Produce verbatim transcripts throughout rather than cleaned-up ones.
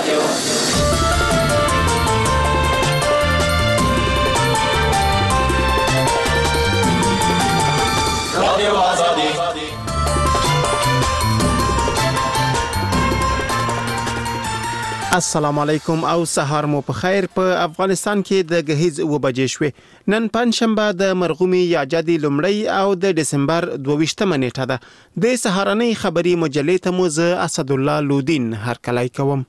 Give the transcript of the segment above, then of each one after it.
رادیو رادیو آزادی. السلام علیکم او سهار مو په خیر. په افغانستان کې د غهیز و بجې شوې. نن پنځشنبه د مرغومي یا جدي لومړی او د دسمبر دوه نیټه ده. د سهارنۍ خبري مجلې ته مو زه اسد الله لودین هرکلی کوم.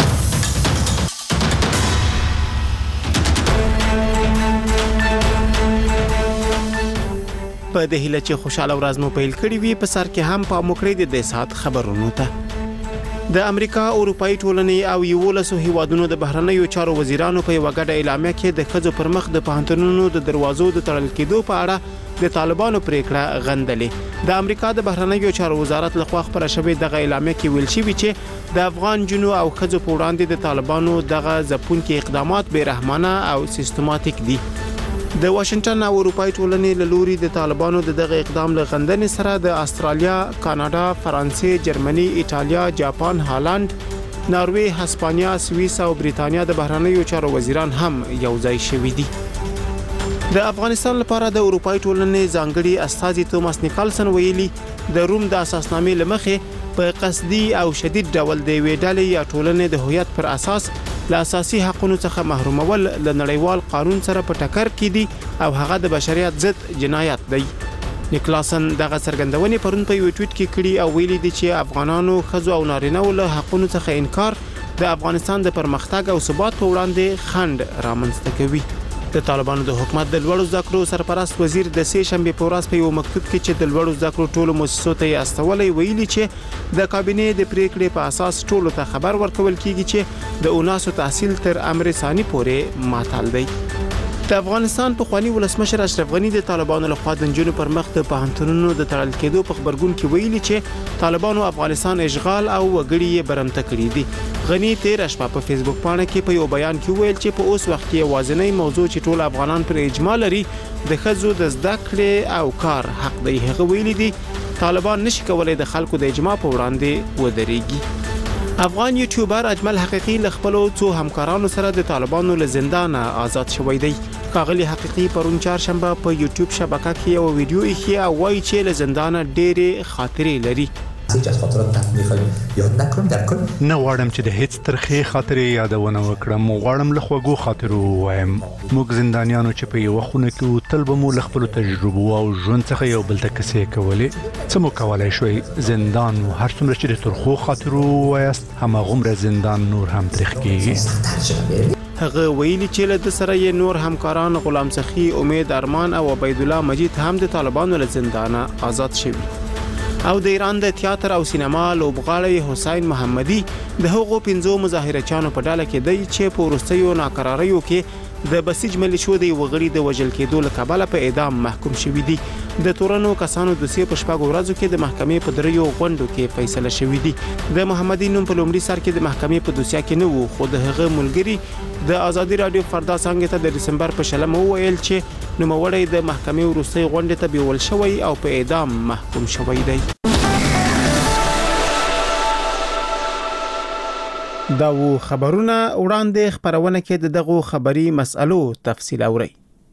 په د هیله چې خوشاله ورځ مو پیل کړی وي. په سر کې هم په موکړې د سات خبرونو ته د امریکا اروپאי ټولنې او یولسو هیوادونو د بهرنیو چارو وزیرانو په وګړه اعلامیه کې د خځو پر مخ د پوهنتونونو د دروازو د تړل کېدو په اړه د طالبانو پریکړه غندلې. د امریکا د بهرنیو چارو وزارت لخوا خبره شوې دغه اعلامیه کې ویل شوی چې د افغان جنو او خځو په وړاندې د طالبانو دغه ځپونکي اقدامات بې رحمانه او سیستماتیک دي. د واشنگټن او اروپאי ټولنې له لوري د طالبانو د دغه اقدام له غندنې سره د استرالیا، کاناډا، فرانسې، جرمني، ایټالیا، جاپان، هالند، ناروې، هسپانیا، سویس او بریتانیا د بهرنیو چارو وزیران هم یو ځای شوي دي. د افغانستان لپاره د اروپאי ټولنې ځانګړي استازي توماس نیکلسن ویلي د روم د اساسنامې لمخې په قصدي او شدید ډول د ویډالې یا ټولنې د هویت پر اساس له اساسي حقوقو څخه محرومول له نړیوال قانون سره په ټکر کې دي او هغه د بشریت ضد جنایت دی. نیکلاسن دغه څرګندونې پرون په یو ټویټ کې کړي او ویلي دي چې افغانانو خځو او نارینه‌و له حقوقو څخه انکار د افغانستان د پرمختګ او ثبات په وړاندې خنډ رامنځته کوي. د طالبانو د حکومت د لوړو زده کړو سرپرست وزیر د سه شنبه په ورځ په یو مکتوب کې چې د لوړو زده کړو ټولو مؤسسو ته استولې ویلي چې د کابینې د پریکړې په اساس ټولو ته خبر ورکول کیږي چې د اوناسو تحصیل تر امر ثاني پورې معطل دی. د افغانستان په خواني ولسمشر اشرف غنی د طالبانو لخوا د جنونو پر مخ د پوهنتونونو د تړل کېدو په خبرګون کې ویلي چې طالبانو افغانستان اشغال او وګړي یې برمته کړی دي. غنی تیر شپه په فیسبوک باندې کې په یو بیان کې ویل چې په اوس وخت کې وازنۍ موضوع چې ټول افغانان پر اجماع لري د خځو د زده کړې او کار حق دی. هغه ویلي دي طالبان نشي کولای د خلکو د اجماع په وړاندې ودرېږي. افغان یوټیوبر اجمل حقیقي له خپل څو همکارانو سره د طالبانو له زندان آزاد شوی دی. کاغلی حقیقي پرون چهارشنبه په یوټیوب شبکه کې یو ویډیو یې او وایي چې له زندان ډېرې خاطرې لري. هیڅ از خاطرات تک میخوایم یاد نکنم در کل نه غواړم چې د هیڅ ترخې خاطرې یادونه وکړم. غواړم له خوږو خاطرو وایم. موږ زندانیانو چې په یو خونه کې تل به مو له خپل تجربو او ژوند څخه یو بل ته کیسې کولې. څه مو کولای شوي؟ زندان هر څومره چې د ترخو خاطرو وایست هماغومره زندان نور هم ترخ کیږي. هغه ویلي چې له سره یې نور همکاران غلام سخی، امید ارمان او عبید الله مجید هم د طالبانو له زندان آزاد شوي. او د ایران د تیاتر او سینما لوبغاړی حسین محمدي د هغو پنځو مظاهرچیانو په ډله کې دی چې په وروستیو ناکراریو کې د بسیج ملیشو د وغړي د وژل کېدو له کبله په اعدام محکوم شوی دی. د تورنو کسانو د سی په شپږ ورځو کې د محکمې په دریو غونډو کې فیصله شوې دي. د محمدي نوم په لومړي سر کې د محکمې په دوسیه کې نه وو، خو د هغه ملګری د ازادي رادیو فردا څنګه ته د دسمبر په شلمه وویل چې نوموړی د محکمې وروستۍ غونډې ته بیول شوی او په اعدام محکوم شوی دی. دا و خبرونه وړاندې خبرونه کې د دغه خبري مسألو تفصیل اوري.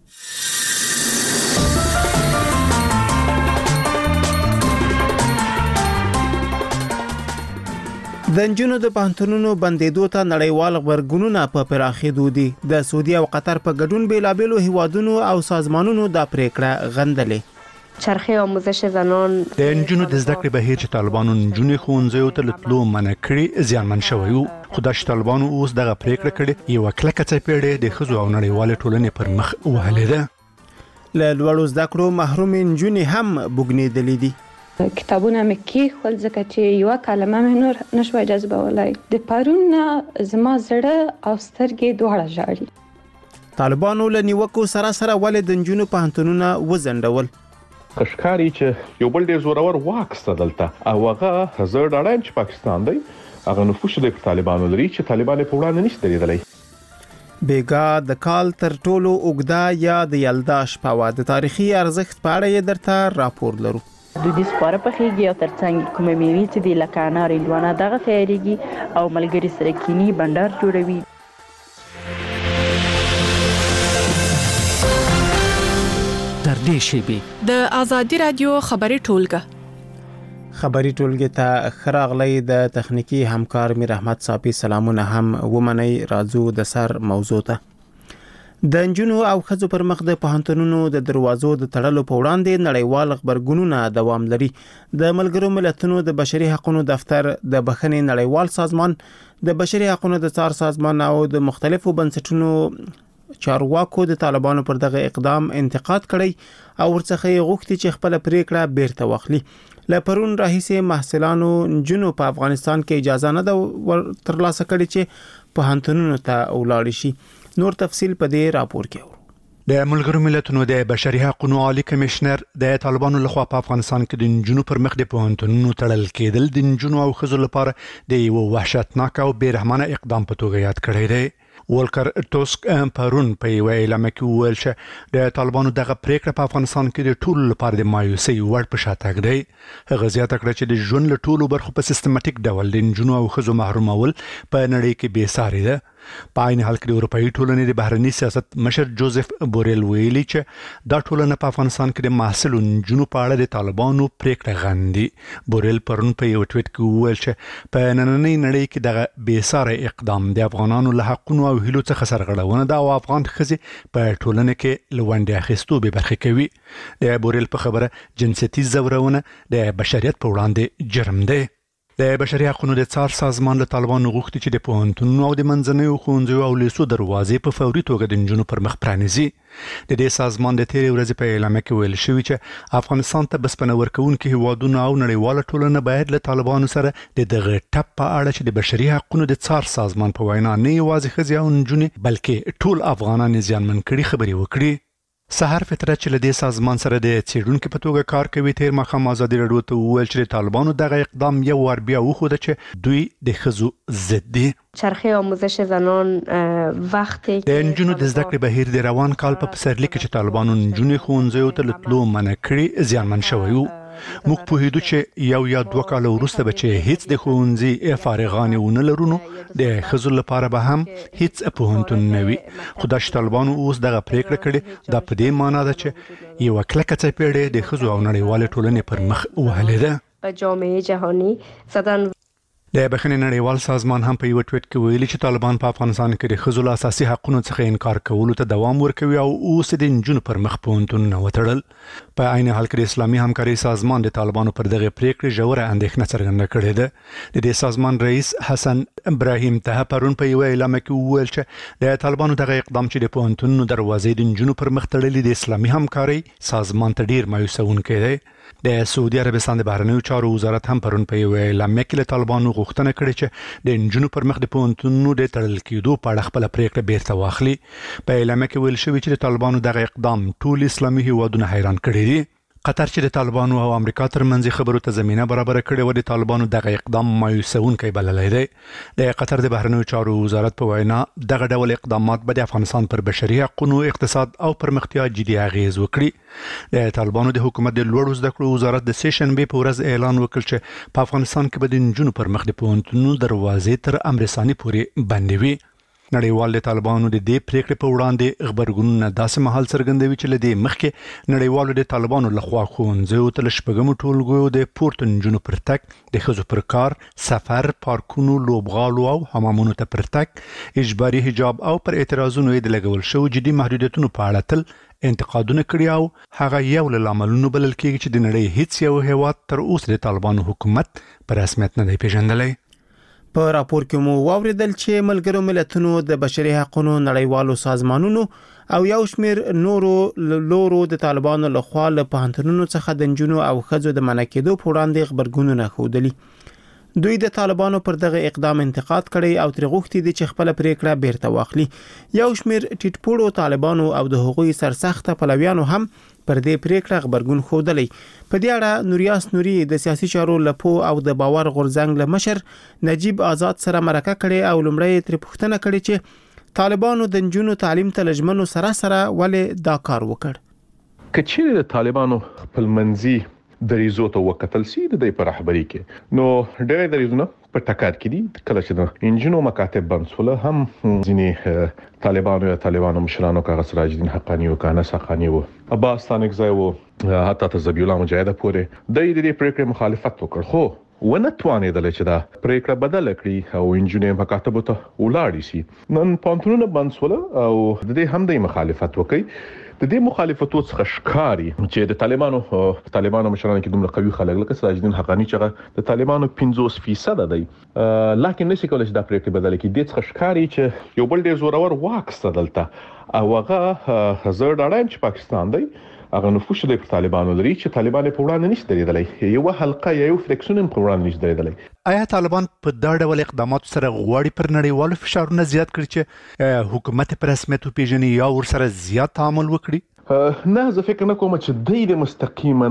د انجونو د پوهنتونونو بندیدو ته نړیوال غبرګونونه په پراخېدو دي. د سعودي او قطر په ګډون بیلابېلو هیوادونو او سازمانونو د پریکړه غندلې. چرخه آموزش زنان د انجونو د زده کړې بهیر چې طالبانو نجونې ښوونځیو ته تلو منع کړي زیانمن شوی وو. خو د طالبانو اوس دغه پریکړه کړې یو کلکه څپېړې د خځو او نړیوال ټولنې پر مخ وهلې ده. له لوړو زده کړو محروم نجونې هم بوګنېدلې دي. کتابونه مې کې خپل ځکه چې یو کلمه مې نور نشوي جذبولای. د پرون زما زړه او سترګې دواړه ژاړي. طالبانو له نیوکو سره سره ولې د نجونو پوهنتونونه وزندول. خشکاری چې یو بل ډیر زورور واک ستدلته او هغه زړه ډاډم چې پاکستان دی هغه نفوذ د طالبانو لري چې طالبان په وړاندې نشته لیدلای. بیګا د کال تر ټولو اوږده یا د یلدا شپه د تاریخي ارزښت په اړه درته راپور لرو. دودیز خواړه پخېږي او ترڅنګ کومه میوې چې دي لکه انار هندوانه دغه تیارېږي او ملګري سره کینی بنډار جوړوي. تر دې شیبې د آزادي رادیو خبري ټولګه خبري ټولګه ته خراغلی د تخنیکی همکار میر احمد صافی سلامونه هم ومني. راځو د سر موضوع ته. د انجونو او خزو پر مخ د پوهنتونونو د دروازو د تړلو په وړاندې نړیوال خبرګونونه دوام لري. د ملګرو ملتونو د بشري حقوقو دفتر د بخښنې نړیوال سازمان د بشري حقوقو د څار سازمان او د مختلفو بنسټونو چارواکو د طالبانو پر دغه اقدام انتقاد کړی او ورڅخه غوښتي چې خپل پریکړه بیرته واخلي. لپرون راهیسه محصلانو جنو په افغانستان کې اجازه نه ده ترلاسه کړې چې په هنتونونو ته ولاړ شي. نور تفصيل په دې راپور کې و. د ملګرو ملتونو د بشري حقوقو عالی کمشنر د طالبانو لخوا په افغانستان کې د جنو پر مخ د پوهنتونونو تړل کېدل د جنو او خزو لپاره د یو وحشتناک او بیرحمانه اقدام په توګه یاد کړی دی. ولکر ټوسک پرون په یو اعلان کې وویل چې د طالبانو دغه پریکړه په افغانستان کې د ټولو لپاره د مایوسۍ وړ په شاتګ دی. هغه زیاته کړه چې د ژوند له ټولو برخو په سیستماتیک ډول د جنو او خزو محرومول په نړۍ کې بې ساري ده. په عین حال کې د اروپאי ټولنې د بهرنی سیاست مشر جوزف بوریل ویلي چې دا ټولنه په افغانستان کې د محصلون جنو په اړه د طالبانو پریکړه غندي. بوریل پرون په یو ټویټ کې وویل چې په نننۍ نړۍ کې دغه بې ساري اقدام د افغانانو له حقونو او هیلو څخه سرغړونه ده او افغان ښځې په ټولنه کې لوندې اخیستو به برخه کوي. د بوریل په خبره جنسيتي زورونه د بشریت په وړاندې جرم دی. د بشري حقوقو د څار سازمان له طالبانو غوښتي چې د پوهنتونونو او د منځنیو ښوونځیو او لیسو دروازې په فوري توګه د نجونو پر مخ پرانیزي. د دې سازمان د تیرې ورځې په اعلان کې ویل شوی چې افغانستان ته بسپنه ورکوونکي هیوادونه او نړیواله ټولنه باید له طالبانو سره د دغه ټپ په اړه چې د بشري حقوقو د څار سازمان په وینا نه یوازې ښځې او نجونې بلکې ټول افغانان زیانمن کړي خبرې وکړي. سحر فطرت چې له دې سازمان سره د څېړونکو په توګه کار کوي تیر مخام آزادي رادیو ته وویل چې طالبانو دغه اقدام یو ور بیا وښوده چې دوی د ښځو ضد دي. چرخه آموزش زنان وقتی د نجونو د زده کړې بهیر د روان کال په پسرلي کې چې طالبانو نجونې ښوونځیو ته تلو منع کړي زیانمن شوی وو. موږ پوهیدو چې یو یا دوه کال وروسته به چې هیڅ د ښوونځي فارغان ونه لرو نو د ښځو لپاره به هم هیڅ پوهنتون نه وي. خو دا چې طالبانو اوس دغه پریکړه کړې دا په دې معنی ده چې یو کلکه څپېړه د ښځو او نړیوال ټولنې پر مخ وهلې ده. په جامعه جهانی زدن د بخښنې نړیوال سازمان هم په یو ټویټ کې ویلي چې طالبان په افغانستان کې د ښځو له اساسي حقوقو څخه انکار کولو ته دوام ورکوي او اوس د نجونو پر مخ پوهنتونونه وتړل. په عین حال کې د اسلامي همکاري سازمان د طالبانو پر دغه پریکړې ژوره اندېښنه څرګنده کړې ده. د دې سازمان رئیس حسن ابراهیم ته پرون په یو اعلان کې وویل چې د طالبانو دغه اقدام چې د پوهنتونونو دروازې د نجونو پر مخ تړلې د اسلامي همکاري سازمان ته ډیر مایوسونکی دی. د سعودي عربستان د بهرنیو چارو وزارت هم پرون په یو اعلان کې له طالبانو غوښتنه کړې چې د نجونو پر مخ د پوهنتونونو د تړل کېدو په اړه خپل پریکړه بیرته واخلي. په اعلان کې ویل شوی چې د طالبانو دغه اقدام ټول اسلامي هیوادونه حیران کړي دي. قطر چې د طالبانو او امریکا ترمنځ خبرو ته زمينه برابر کړې و د طالبانو دغه اقدام مایوسونکی بللی دی. د قطر د بهرنیو چارو وزارت په وینا دغه ډول اقدامات به د افغانستان پر بشري حقوقو، اقتصاد او پرمختیا جدي اغیز وکړي. د طالبانو د حکومت د لوړو زده کړو وزارت د سیشنبه په ورځ اعلان وکړ چې په افغانستان کې به د نجونو پر مخ د پوهنتونونو دروازې تر امرساني پورې بندې وي. نړیوال د طالبانو د دې پریکړې په وړاندې خبرګونونه داسې مهال څرګندوي چې لدې مخکې نړیوالو د طالبانو لخوا ښوونځیو ته له شپږمو ټولګیو د پورته نجونو پر تګ، د ښځو پر کار، سفر، پارکونو، لوبغالو او حمامونو ته پر تګ، اجباري حجاب او پر اعتراضونو یې د لګول شوو جدي محدودیتونو په اړه تل انتقادونه کړي او هغه یو له لاملونو بلل کېږي چې د نړۍ هیڅ یو هیواد تر اوسه د طالبانو حکومت په رسمیت نه دی پیژندلی. په راپور کې مو واوریدل چې ملګرو ملتونو د بشري حقوقو نړیوالو سازمانونو او یو شمېر نورو لورو د طالبانو لخوا له پوهنتونونو څخه د نجونو او ښځو د منع کېدو په وړاندې خبرګونونه ښودلي. دوی د طالبانو پر دغه اقدام انتقاد کړی او تر غوښتي دي چې خپل پریکړه بیرته واخلي. یو شمېر ټیټپوړو طالبانو او د حقوقي سرسخته پلویانو هم پر دې پریکړه خبرګون ښودلی. په دې اړه نوریاس نوري د سیاسي چارو لپو او د باور غورځنګ له مشر نجیب آزاد سره مرکه کړې او لومړی تر پوښتنه کړې چې طالبانو د نجونو تعلیم ته لجمنو سره سره ولې دا کار وکړ. کچېره د طالبانو خپلمنځي دریزو ته وکتل سي د دې پر رهبری کې نو ډېر دریزونه په ټکر کې دي کله چې د انجینو مکاتب بنسوله هم ځینې طالبانو یا طالبانو مشرانو کاغه سراج الدین حقانی او کانس حقانی او عباس ثانګزای او حتی ته ذبیح الله مجاهد پورې د دې پریکړې مخالفت وکړ خو ونه توانېدل چې دا پریکړه بدل کړي او انجینر مکاتب ته ولاړ شي نن پانتونونه بنسوله او د دې هم د مخالفت وکړي د دې مخالفتو څخه ښکاری چې د طالبانو طالبانو مشرانو کې دومره قوي خلک لکه سراج الدین حقانی چې د طالبانو پنځوس فیصد دی لکه نشي کولای چې دا پریکړه بدل کړي د څخه ښکاری چې یو بل ډیر زورور واک ستدلته او هغه زړه ډاډم چې پاکستان دی هغه نفوذ د طالبانو لري چې طالبان په وړاندې نشي درېدلی یو حلقه یو فریکشن په وړاندې نشي درېدلی آیا طالبان په دا ډول اقدامات سره غواړي پر نړیوالو فشارونه زیات کړي چې حکومت پر رسمیت پیژني یا ور سره زیات تعامل وکړي نه زه فکر نه کوم چې د مستقیما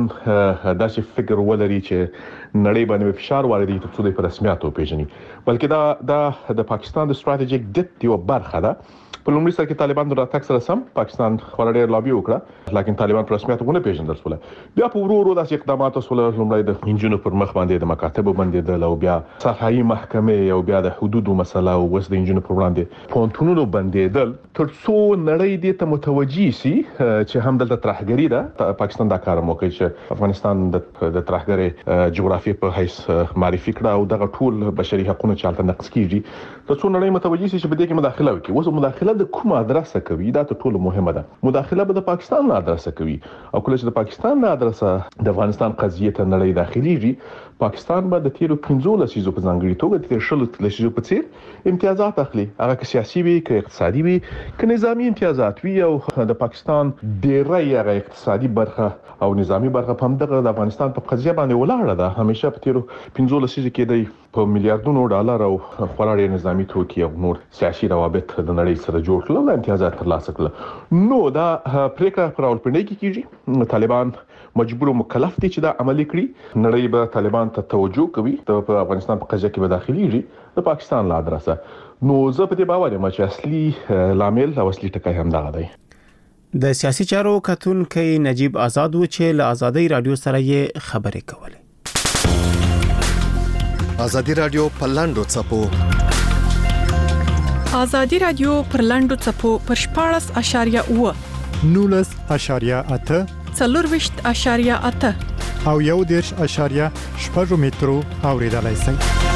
داسې فکر ولري چې نړۍ باندې فشار واردوي ترڅو د رسمیت پیژني بلکې دا د د پاکستان د ستراتیژیک ډیپټ یو برخه ده په لومړي سر کې طالبان د راتګ سره سم پاکستان خورا ډېر لابي وکړه لیکن طالبان په رسمیت ونه پیژندل سول بیا په ورو ورو داسې اقدامات وسول لومړی د انجینو پر مخ باندې د مکاتب باندې د لو بیا صحایي محکمې او بیا د حدودو مسله او وس د انجینو پر وړاندې پونتونونو باندې ترڅو نړۍ دې ته متوجي سي چې هم دلته ترهګری ده پاکستان دا کار مو کوي چې افغانستان د د ترهګری جغرافي په حیث معرفي کړه او دغه ټول بشري حقوقو چالت نقض کیږي ترڅو نړۍ متوجي سي چې بده کې مداخله وکړي وسو مداخله د کومه ادرسه کوي دا ته ټول مهمه ده مداخله به د پاکستان نه ادرسه کوي او کله چې د پاکستان نه ادرسه د افغانستان قضیه ته نړۍ داخليږي پاکستان به د تیرو پنځو لسیزو په ځانګړي توګه د شلو لسیزو په څیر امتیازات اخلي هغه که سیاسي وي که اقتصادي وي که نظامی امتیازات وي او د پاکستان ډیری هغه اقتصادي برخه او نظامی برخه په همدغه د افغانستان په قضیه باندې ولاړه ده همیشه په تیرو پنځو لسیزو کې د په میلیارډونو ډالر او خورا ډیر نظامی توکي او نور سیاسي روابط د نړۍ سره جوړ کړل او امتیازات ترلاسه کړل نو دا پریکړه پر راولپنډي کې کیږي طالبان مجبور او مکلف دي چې دا عملي کړي نړۍ به طالبان ته توجه کوي په افغانستان په قضیه کې به داخليږي د پاکستان لا ادرسه نو زه په دې باور یم چې اصلي لامل او اصلي ټکی هم دا دی د سیاسي چارو کتونکو نجیب آزاد و چې له آزادۍ رادیو سره یې خبرې کولې آزادی رادیو پلاندو چپو آزادی رادیو پرلاندو چپو پر شپاړس اشاریه اوه نولس اشاریه اته څلورویشت اشاریه اته او یو دیرش اشاریه شپږ مترو اوریدلای شئ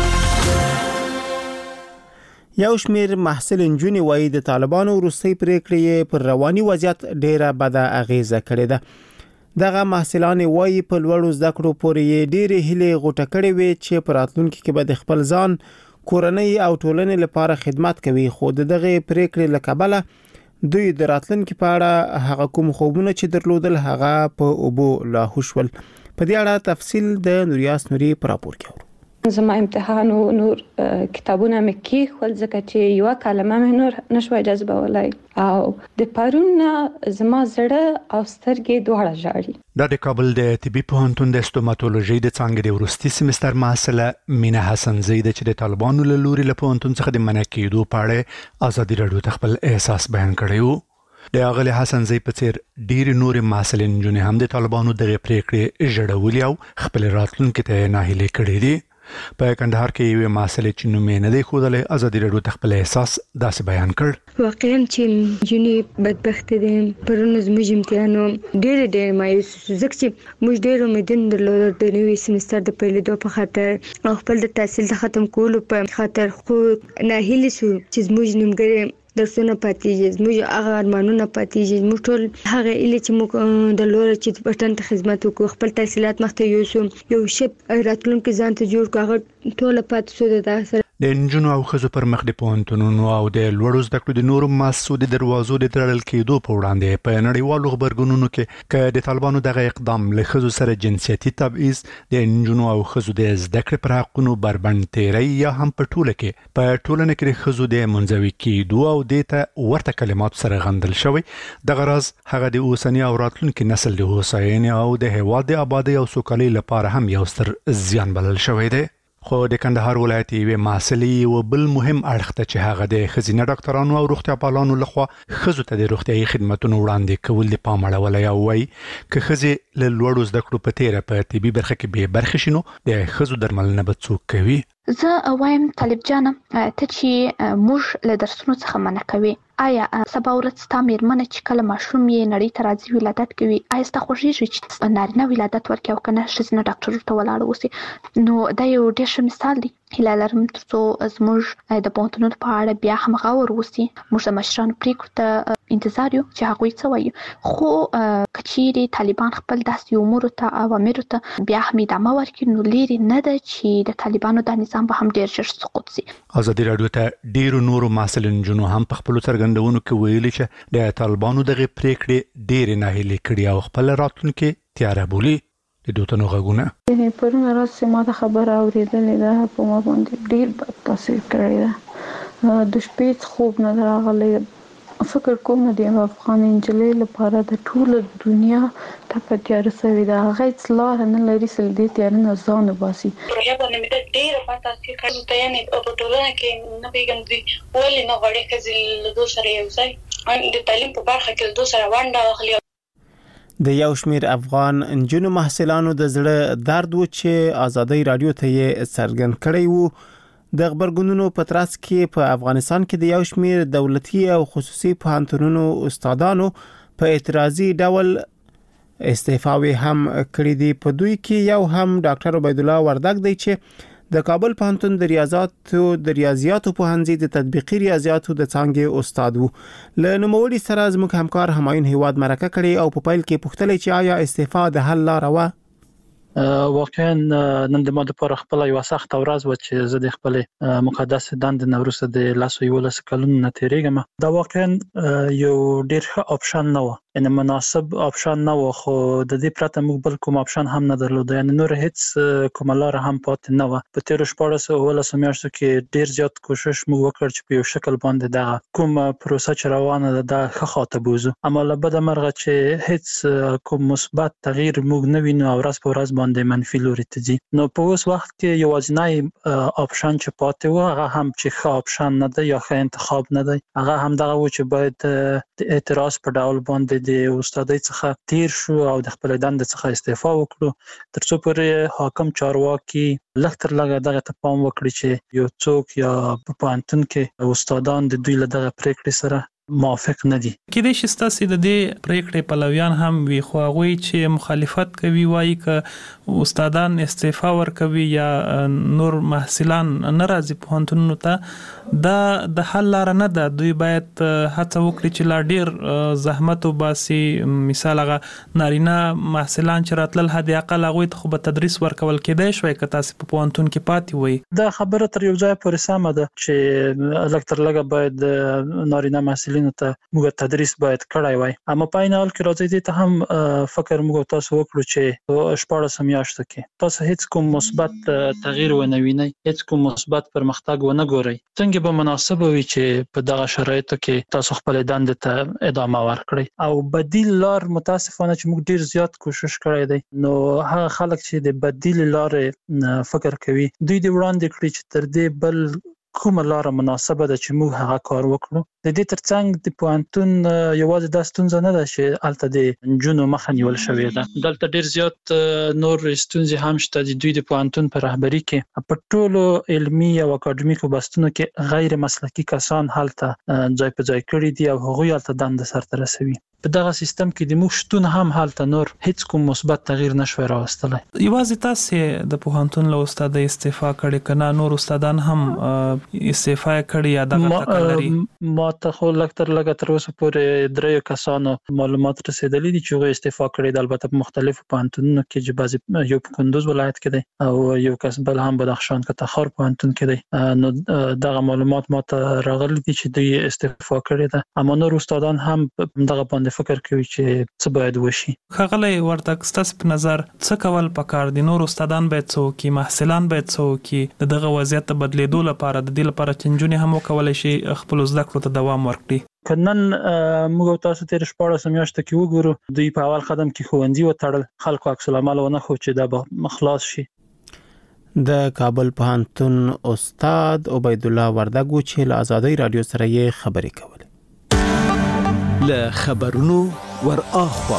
یو شمیر محصل انجونی وایي د طالبانو روسي پریکړې پر رواني وضعیت ډیره بده اغیزه کړې ده دغه محصلان وایي په لوړو زده کړو پورې ډېرې هیلې غوټه کړې وي چې په راتلونکي کې به د خپل ځان کورنۍ او ټولنې لپاره خدمت کوي خو دغه پریکړې لکبله دوی د راتلونکي په اړه هغه کوم خوبونه چې درلودل هغه په اوبو لاهو شول په دې اړه تفصیل د نوریاس نوري پر راپور کې زما امتحان او نور کتابونه مې کې خپل ځکه چې یو کلمه مې نور نشوي جذبولای او د پرون زما زړه او سترګې دواړه ژاړي د کابل د طبي پوهنتون د استوماتولوژي د څانګې د ورستي سمستر محصله مینا حسن زید چې د طالبانو له لوري له پوهنتون څخه د منع کېدو په اړه آزادي رادیو ته خپل احساس بیان کړی د اغلی حسن زید په څیر ډیر نور محصلین جون هم د طالبانو دغه پریکړې جوړولې او خپل راتلونکي ته ناهیلي کړې دي په کندهار کې یو مسله چې نو مې نه دی خودلې آزادي رادیو خپل احساس داسې بیان کړ واقعا چې جونی بدبخت دي پرونه زموږ امتحانو ډېر ډېر مایوس زکه چې موږ ډېر امیدن درلود د نوې سمستر د پیلېدو په خاطر او خپل د تحصیل د ختم کولو په خاطر خو ناهیلي شو چې زموږ نیمګړی درسونه پاتېږي زموږ هغه ارمانونه پاتېږي موږ ټول هغه اله چې موږ د لور چې وطن ته خدمت وکړو خپل تحصیلات مخته یوسو یو شپ راتلونکي ځان ته جوړ کړو ټول پاتې شو د سره د انجونو او خزو پر مخ د پوهنتونونو او د لوړو زده کړو د نورو مؤسسو د دروازو د تړل کېدو په وړاندې په نړیوالو خبرګونونو کې ک د طالبانو دغه اقدام له خزو سره جنسيتي تبعیض د انجونو او خزو د زده کړې پر حقونو بربند تیری یا هم په ټوله کې په ټولنه کې خزو د منځوي کېدو او د ته ورته کلمات سره غندل شوی د غرض هغه د اوسنی او راتلونکي نسل د هوساینې او د هیواد د آبادی او سوکالۍ لپاره هم یو ستر زیان بلل شوی دی خو د کندهار ولایت یوې محصلې و بل مهم اړخ ته چې هغه د ښځینه ډاکټرانو او روغتیا پالانو لخوا ښځو ته د روغتیايي خدماتونو وړاندې کول د پام اړولی او وایي که ښځې له لوړو زده کړو په تیره په طبي برخه کې بې برخې شي نو د ښځو درملنه به څوک کوي؟ زه وایم طالب جانه ته چې موږ له درسونو څخه منع کوي، آیا سبا ورځ ستا مېرمنه چې کله ماشوم یې نړۍ ته راځي ولادت کوي، آیا ستا خوښېږي چې نارینه ولادت ورکړي او که نه ښځینه ډاکټر ورته ولاړه اوسي؟ نو دا یو ډېر ښه مثال دی. هیله لرم تر څو زموږ د پوهنتونونو په اړه بیا هم غور وسي، موږ د مشرانو پریکړو ته انتظار یو چې هغوی څه وایي. خو که چیرې طالبان خپل داسې امورو ته اوامرو ته بیا هم ادامه ورکړي نو لرې نه ده چې د طالبانو دا نظام به هم ډېر ژر سقوط سي. ازادي راډیو ته ډیرو نورو محصل نجونو هم په خپلو څرګندونو کې ویلي چې د طالبانو دغه پریکړې ډېرې ناهیلې کړي او خپل راتلونکي تیاره بولي. د دوتنو غږونه یعنې پرون ورځ چې ما د خبره اورېدلې ده په ما باندې ډېر بد تاثیر کړی ده. د شپې خوب نه ده راغلی. فکر کوم د یوه افغان نجلۍ لپاره د ټوله دنیا ټپه تیاره سوې ده، هغه هېڅ لاره نه لري چې له دې تیاره نه ځان وباسي. پروژه باندې مې ډېره بد تاثیر کړی ده، یعنې په ټولنه کې نه پوهېږم دوی ولې نه غواړي ښځې له دوی سره یو ځای د تعلیم په برخه کې له دوی سره ونډه واخلي. د یو شمیر افغان نجونو محصلانو د زړه درد و چې ازادي رادیو ته یې څرګند کړی وو. د خبرګونونو په ترڅ کې په افغانستان کې د یو شمیر دولتي او خصوصي پوهنتونونو استادانو په اعتراضي ډول استعفاوي هم کړې دي. په دوی کې یو هم ډاکټر عبید الله وردګ دی چې د کابل پوهنتون د ریاضیاتو د ریاضیاتو پوهنځي د تطبیقي ریاضیاتو د څانګې استاد وو. له نوموړي سره زموږ همکار همایون هیواد مرکه کړې او په پیل کې پوښتلې چې آیا استعفا د حل لاره وه؟ واقعا نن د ما لپاره خپل یو سخت ورځ و چې زه د خپل مقدس دندې نه وروسته د لاس یولس کلونو نه تیریږم. دا واقعا یو ډېر ښه اپشن نه و، یعنی مناسب اپشن نه و، خو د دې پرته موږ بل کوم اپشن هم نه درلود، یعنی نور هیڅ کومه لاره هم پاتې نه و. په تیرو شپاړس اوولسو میاشتو کې ډېر زیات کوشش موږ وکړ چې په یو شکل باندې دا کومه پروسه چې روانه ده دا ښه خواته بوځو، اما له بده مرغه چې هیڅ کوم مثبت تغییر موږ نه وینو او ورځ په ورځ باندې منفي لوري ته ځي. نو په اوس وخت کې یوازینی اپشن چې پاتې و هغه هم چې ښه اپشن نه دی یا ښه انتخاب نه دی، هغه هم دغه و چې باید د اعتراض په ډول باندې د استادۍ څخه تیر شو او د خپل دندې څخه استعفا وکړو، تر څو پورې حاکم چارواکي لږ تر لږه دغه ته پام وکړي چې یو څوک یا په پوهنتون کې استادان د دوی له دغه پریکړې سره موافق نه دي. کېدای شي ستاسو د دې پریکړې پلویان هم وي، خو هغوی چې مخالفت کوي وایي که استادان استعفا ورکوي یا نور محصلان نه راځي پوهنتونونو ته دا د حل لاره نه ده. دوی باید هڅه وکړي چې لا ډېر زحمت وباسي. مثال هغه نارینه محصلان چې راتلل حد اقل هغوی ته خو به تدریس ورکول کېدای شوی که تاسو په پوهنتون کې پاتې وئ. دا خبره تر یو ځای پورې سمه ده چې لږ تر لږه باید نارینه محصلین ته موږ تدریس باید کړی وای، اما په عین حال کې راځي دې ته هم فکر موږ تاسو وکړو چې شپاړس میاشتو کې تاسو هیڅ کوم مثبت تغییر ونه وینئ، هیڅ کوم مثبت پرمختګ ونه ګورئ. څنګه به مناسب وي چې په دغه شرایطو کې تاسو خپل دندې ته ادامه ورکړئ او بدیل لار متاسفانه چې موږ ډیر زیات کوشش کړی دی، نو هغه خلک چې د بدیل لارې فکر کوي دوی دې وړاندې کړي چې تر دې بل کومه لاره مناسبه ده چې موږ هغه کار وکړو. د دې ترڅنګ د پوهنتون یوازې دا ستونزه نه ده چې هلته د نجونو مخه نیول شوې ده، دلته ډېر زیات نور ستونزې هم شته. د دوی د پوهنتون په رهبري کې په ټولو علمي او اکاډمیکو بستونو کې غیر مسلکي کسان هلته ځای په ځای کړي دي او هغوی هلته دنده سرته رسوي. په دغه سیستم کې د موږ شتون هم هلته نور هیڅ کوم مثبت تغییر نشوي راوستلی. یوازې تاسو د پوهنتون له استاد استعفا کړي کنه نور استادان هم استعفا کړي یا دغه ټاکل لري؟ ما ته خو لږ تر لږه تر اوسه پورې دریو کسانو معلومات رسېدلي دي چې هغوی استعفا کړي دي، البته په مختلفو پوهنتونونو کې چې بعضې یو په کندوز ولایت کې دی او یو کس بل هم بدخشان کې تخار پوهنتون کې دی. نو دغه معلومات ما ته راغلي دي چې دوی استعفا کړي ده، اما نور استادان هم دغه باندې فکر کوي چې څه باید وشي. ښاغلی وردګ، ستاسو په نظر څه کول پکار دي؟ نور استادان باید څه وکړي؟ محصلان باید څه وکړي د دغه وضعیت د بدلیدو لپاره، د دې لپاره چې نجونې هم وکولی شي خپلو زده کړو ته دوام ورکړي؟ که نن موږ او تاسو تېر شپاړسو میاشتو کې وګورو، دوی په اول قدم کې ښوونځي وتړل، خلکو عکس العمل ونه ښود چې دا به خلاص شي. د کابل پوهنتون استاد عبید الله وردګو چې له آزادۍ رادیو سره یې خبرې کولې. له خبرونو ور اخوا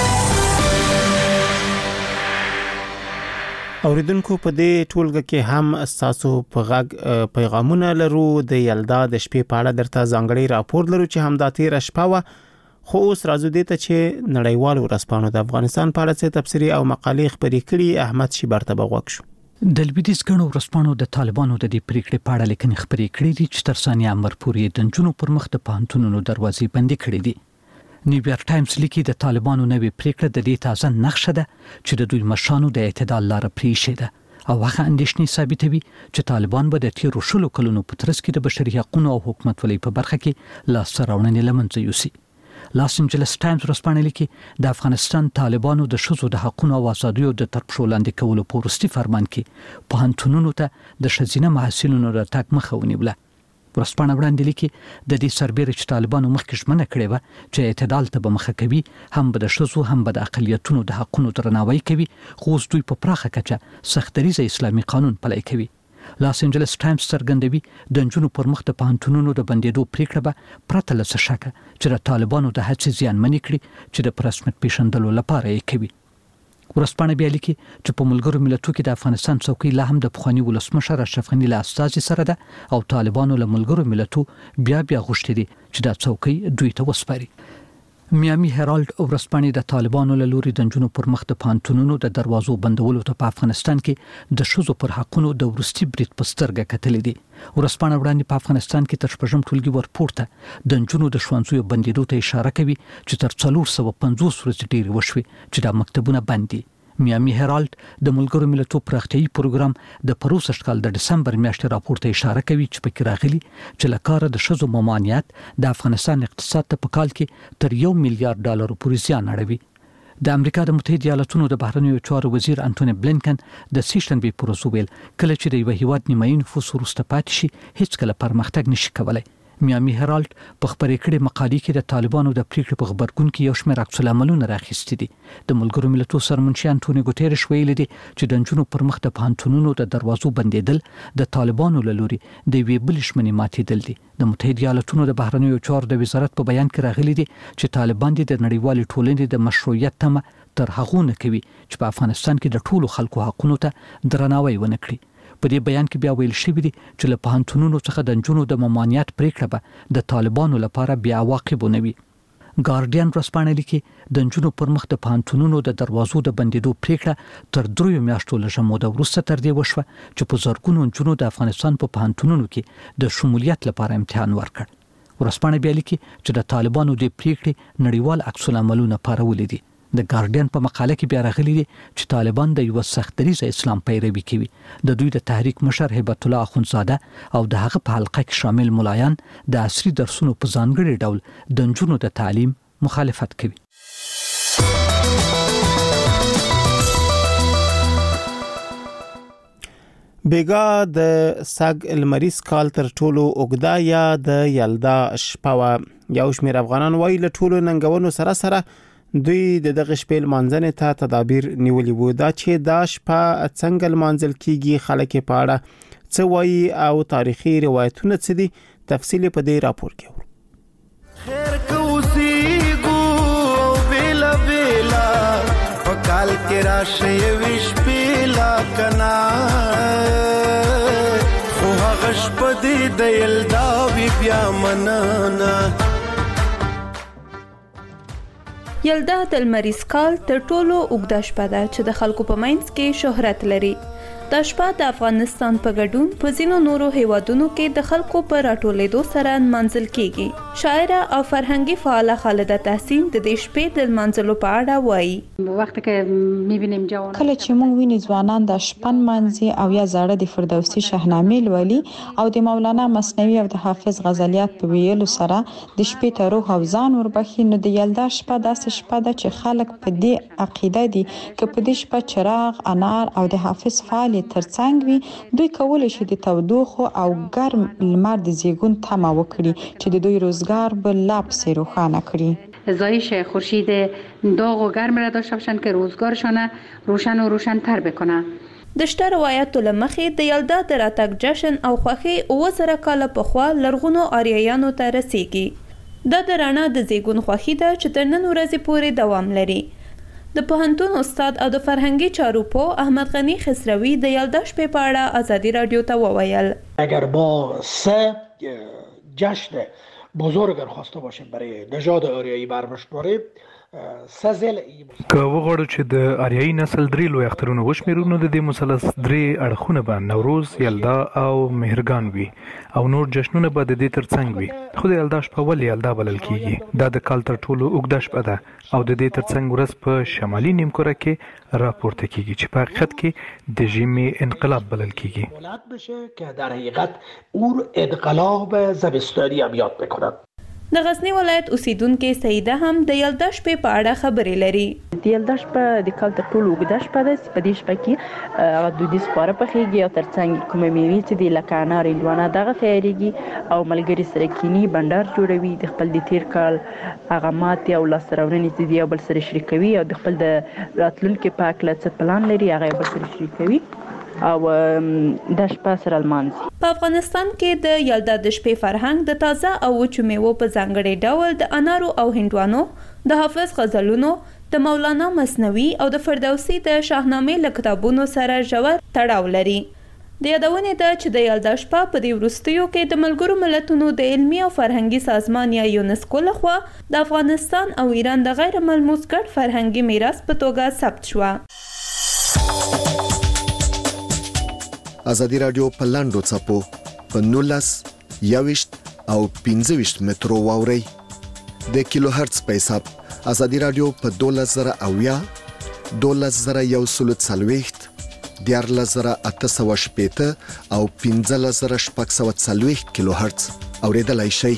اوریدونکو په دې ټولګه کې هم تاسو په غږ پیغامونه لرو. د یلدا د شپې په اړه درته ځانګړی راپور لرو چې همدا تیر شپه و، خو اوس راځو دې ته چې نړیوال ورځپاڼو د افغانستان په اړه څه تبصرې او مقالې خپرې کړي. احمد شیبر ته بغوښ شو. د لویدیځ ګڼو ورځپاڼو د طالبانو د دې پریکړې په اړه لیکنې خپرې کړې دي چې تر ثانیه امر پورې د نجونو پر مخ د پوهنتونونو دروازې بندې کړې دي. نیویارک ټایمز لیکي د طالبانو نوې پریکړه د دې تازه نقشه ده چې د دوی مشرانو د اعتدال لاره پریښې ده او هغه اندېښنې ثابتوي چې طالبان به د تیرو شلو کلونو په ترڅ کې د بشري حقوقو او حکومتولۍ په برخه کې لاسته راوړنې له منځه یوسي. لاس انجلس ټایمز ورځپاڼه لیکي د افغانستان طالبانو د ښځو د حقوقو او ازادیو د تر پښو لاندې کولو په وروستي فرمان کې پوهنتونونو ته د ښځینه محصلینو راتګ مخه ونیوله. ورځپاڼه وړاندې لیکي د دې سربېره چې طالبانو مخکې ژمنه کړې وه چې اعتدال ته به مخه کوي، هم به د ښځو هم به د اقلیتونو د حقوقو درناوی کوي، خو اوس دوی په پراخه کچه سختدریزه اسلامي قانون پلی کوي. لاس انجلس ټایمز څرګندوي د نجونو پر مخ د پوهنتونونو د بندېدو پریکړه به پرته له څه شکه چې د طالبانو د هڅې زیانمنې کړي چې د پرسمت پیژندلو لپاره یې کوي. ورځپاڼه بیا لیکي چې په ملګرو ملتونو کې د افغانستان څوکۍ لا هم د پخواني ولسمشر اشرف غني له استازي سره ده او طالبانو له ملګرو ملتونو بیا بیا غوښتي دي چې دا څوکۍ دوی ته وسپاري. میامي هرالد ورځپاڼې د طالبانو له لوري د نجونو پر مخ د پوهنتونونو د دروازو بندولو ته په افغانستان کې د ښځو پر حقونو د وروستي برید په سترګه کتلې دي. ورځپاڼه وړاندې په افغانستان کې تر شپږم ټولګي ورپورته د نجونو د ښوونځیو بندېدو ته اشاره کوي چې تر څلور سوه پنځوس ورځې ډېرې وشوې چې دا مکتبونه بند دي. میامي هرالد د ملګرو ملتونو پراختیایي پروګرام د پروسږ کال د ډسمبر میاشتې راپور ته اشاره کوي چې پکې راغلي چې له کاره د ښځو ممانعت د افغانستان اقتصاد ته په کال کې تر یو میلیارډ ډالرو پورې زیان اړوي. د امریکا د متحده ایالاتونو د بهرنیو چارو وزیر انټونی بلینکن د سې شنبې پر ورځ ویل کله چې د یو هیواد نیمایي نفوس وروسته پاتې شي هیڅ کله پرمختګ نشي کولای. میامي هرالد په خپرې کړې مقالې کې د طالبانو د پریکړې په خبرګون کې یو شمېر عکس العملونه راخیستي دي. د ملګرو ملتونو سرمنشي انټونی ګوتيرش ویلي دي چې د نجونو پر مخ د پوهنتونونو د دروازو بندېدل د طالبانو له لوري د یوې بلې ژمنې ماتېدل دي. د متحده ایالاتونو د بهرنیو چارو د وزارت په بیان کې راغلي دي چې طالبان د نړیوالې ټولنې د مشروعیت تمه تر هغه نه کوي چې په افغانستان کې د ټولو خلکو حقوقو ته درناوی ونه کړي. په دې بیان کې بیا ویل شوی دی چې له پوهنتونونو څخه د نجونو د ممانعت پریکړه به د طالبانو لپاره بیا عواقب ونه وي. ګارډین ورځپاڼه لیکي د نجونو پر مخ د پوهنتونونو د دروازو د بندېدو پریکړه تر دریو میاشتو له موده وروسته تر دې وشوه چې په زرګونو نجونو د افغانستان په پوهنتونونو کې د شمولیت لپاره امتحان ورکړ. ورځپاڼه بیا لیکي چې د طالبانو د پریکړې نړیوال عکس العملونه پارولي دي. د ګارډین په مقاله کې بیا راغلي دي چې طالبان د یو سختدریزه اسلام پیروي کوي. د دوی د تحریک مشر هیبت الله اخونزاده او د هغه په حلقه کې شامل ملایان د عصري درسونو په ځانګړي ډول د نجونو د تعلیم مخالفت کوي. بیګا د سګ المریز کال تر ټولو اوګدا یا د یلدا شپه یو شمېر افغانان وایي له ټولو ننګونو سره سره دوی د دغه شپې لمانځنې ته تدابیر نیولي وو. دا چې دا شپه څنګه لمانځل کیږي، خلک په اړه څه وایي او تاریخي روایتونه څه دي، تفصیل په دې راپور کې ورو. خیر کوسی ګو بیلا بیلا پکال کې راشه وش بیلا کنا خو هغه شپه دې د یلدا وی بیا منانا. یلدا د لمریز کال تر ټولو اوږده شپه ده چې د خلکو په منځ کې شهرت لري. دا شپه د افغانستان په ګډون په ځینو نورو هیوادونو کې د خلکو په راټولېدو سره نمانځل کیږي. شاعره او فرهنګي فعاله خالده تحسین د دې شپې د نمانځلو په اړه وایي. وخت کې میبینیم جوان کله چې موږ ویني ځوانان د شپن منځي او یا زړه د فردوسي شاهنامې لولي او د مولانا مثنوي او د حافظ غزلیات په ویلو سره د شپې ته روح او ځان وربخي. نو د یلدا شپه داسې شپه ده چې خلک په دې عقیده دي چې په دې شپه چراغ، انار او د حافظ فعال ترڅنګ وي دوی کولای شي د تودوخو او ګرم لمر د زیږون تمه وکړي چې د دوی روزگار به لا پسې روښانه کړي. زایش خورشید داغ و گرم را داشته باشند که روزگارشان روشن و روشن‌تر بکنه. د شته روایتو له مخې د یلدا د راتګ جشن او خوښي اوه زره کاله پخوا لرغونو آریایانو ته رسیږي. دا د رڼا د زیږون خوښي ده چې تر نن ورځې پورې دوام لري. د پوهنتون استاد او د فرهنګي چارو پوه احمد غنی خسروی د یلدا شپې په اړه ازادي رادیو ته وویل: اگر ما سه جشن بزرگ خواسته باشیم برای نژاد آریایی برمشماریم سزل که وغواړو چې د آریایي نسل درې لوی اخترونه وشمېرو نو د دې مثلث درې اړخونه به نوروز، یلدا او مهرګان وي او نور جشنونه به د دې ترڅنګ وي. خو د یلدا شپه ولې یلدا بلل کیږي؟ دا د کال تر ټولو اوږده شپه ده او د دې ترڅنګ ورځ په شمالي نیمکره کې راپورته کیږي چې په حقیقت کې د ژمي انقلاب بلل کیږي. بلند بشه که در حقیقت اور انقلاب زمستانی هم یاد بکنن. د غزنی ولایت اوسیدونکو سیده هم د یلدا شپې په اړه خبرې لري. د یلدا شپه د کال تر ټولو اوږده شپه ده چې په دې شپه کې هغه دودیز خواړه پخېږي او ترڅنګ کومې میوې چې دي لکه انار، هندوانه دغه تیارېږي او ملګري سره کینی بنډار جوړوي، د خپل د تیر کال هغه ماتې او لاسته راوړنې چې دي یو بل سره شریکوي او د خپل د راتلونکي په هکله څه پلان لري هغه یو بل سره شریکوي او د شپه سره لمانځي. په افغانستان کې د یلدا د شپې فرهنګ د تازه او وچو میوو په ځانګړي ډول د انارو او هندوانو، د حافظ غزلونو، د مولانا مثنوي او د فردوسي د شاهنامې له کتابونو سره ژور تړاو لري. د یادونې ده چې د یلدا شپه په دې وروستیو کې د ملګرو ملتونو د علمي او فرهنګي سازمان یا یونسکو لخوا د افغانستان او ایران د غیر ملموس ګډ فرهنګي میراث په توګه ثبت شوه. ازادي رادیو په لاندو چپو په نولس یوشت او پنځه ویشت مترو واوري د کیلو هرتز په حساب ازادي رادیو په دولس زره اویا دولس زره یو سل څلوېښت دیارلس زره اته سوه شپېته او پنځلس زره شپږ سوه څلوېښت کیلو هرتز اوریدلای شئ.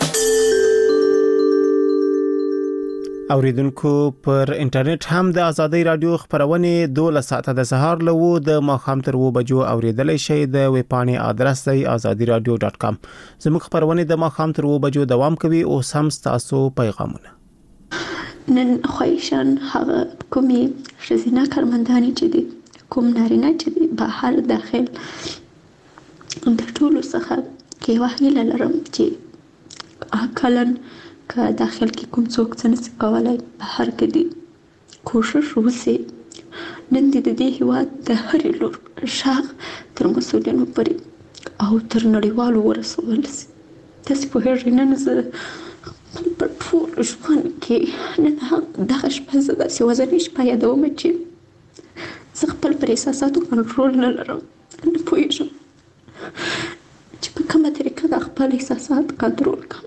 اوریدونکو پر انټرنیټ هم د ازادي رادیو خبرونه دوه ساعته د سهار له و د ماخام تر و بجو اوریدلای شئ. د ویب پاڼې ادرس دی azadi radio dot com. زموږ خبرونه د ماخام تر و بجو دوام کوي او سم تاسو پیغامونه. نن خوښن هغه کومي شزینا کارمندانی چې دي کوم نارینه چې دي بهر داخل د ټولو څخه کې وحیل لرم چې اکلن که داخل کې کوم څوک څه نشي کولای بهر کې دي کوشش وکړي نن د دې هیواد د هرې لور شاغ تر مسؤلینو پورې او تر نړیوالو ورسول شي. تاسو په هغه نن زه په ټول ژوند کې نن دغه شپه زه داسې وزنې شپه یادوم چې زه خپل پر احساساتو کنټرول نه لرم. نه پوهېږم چې په کومه طریقه د خپل احساسات کنټرول کړم.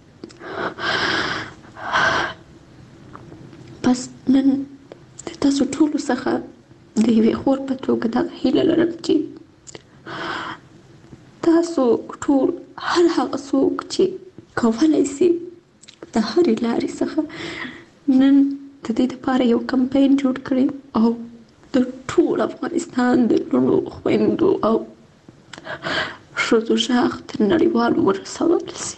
پس نن د تاسو ټولو څخه د یوې خور په توګه دغه هیله لرم چې تاسو ټول هر هغه څوک چې کولی شي د هرې لارې څخه نن د دې لپاره یو کمپاین جوړ کړي او د ټول افغانستان د لوڼو خویندو او ښځو غږ تر نړیوالو ورسول شي.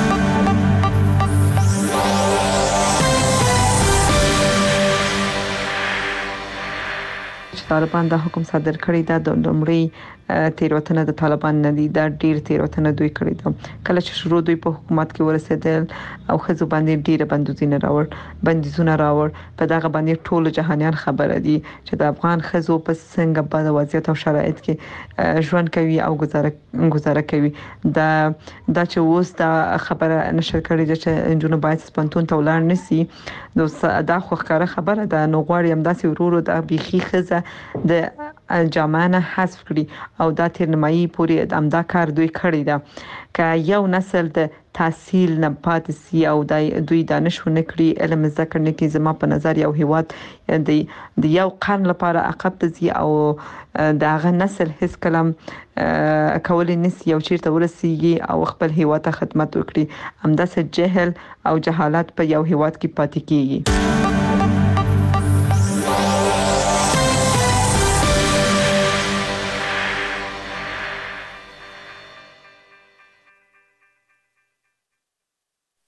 طالبان دا حکم صادر کړی دا د لومړی تیروتنه د طالبان نه دي، دا ډیر تیروتنه دوی کړی ده. کله چې شروع دوی په حکومت کې ورسېدل او خزو باندې ډیره بندیزونه راوړ بندیزونه راوړ په دغه باندې ټول جهانیان خبره دي چې د افغان خزو په څنګه په وضعیت او شرایط کې ژوند کوي او گزاره گزاره کوي. دا دا چې اوس دا خبره نشر کړی ده چې انجونو باید سپنتون ته ولاړ نسی نو دا خو ښکاره خبره ده. نو غواړي هم داسې ورورو د بيخي خزه د جامانه حذف کړي او دا تر نیمایي پورې امدا کار دوی کړی ده. که یو نسل د تحصیل نه پاتې سي او دوی دانشونه کړی علم زده کړنه کې زما په نظر یو هیواد د یو قرن لپاره عقب ته ځي او دا غ نسل هیڅ کلم کولای نشي یو چیرته ورسیږي او خپل هیواد ته خدمت وکړي. همداسې جهل او جهالت په یو هیواد کې پاتې کیږي.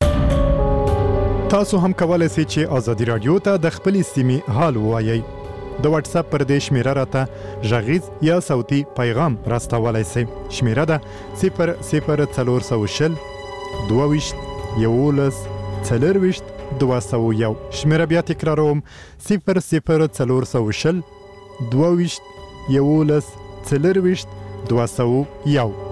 تاسو هم کولای شئ چې ازادي رادیو ته د خپل سیمې حال ووایئ. د واتس اپ پر دې شمیره راته ژغیز یا صوتي پیغام راستولای شئ. شمیره ده صفر صفر څلور سوه شل دوه ویشت یولس څلرویشت دوه سوه یو. شمیره بیا تکراروم صفر صفر څلور سوه شل دوه ویشت یولس څلرویشت دوه سوه یو.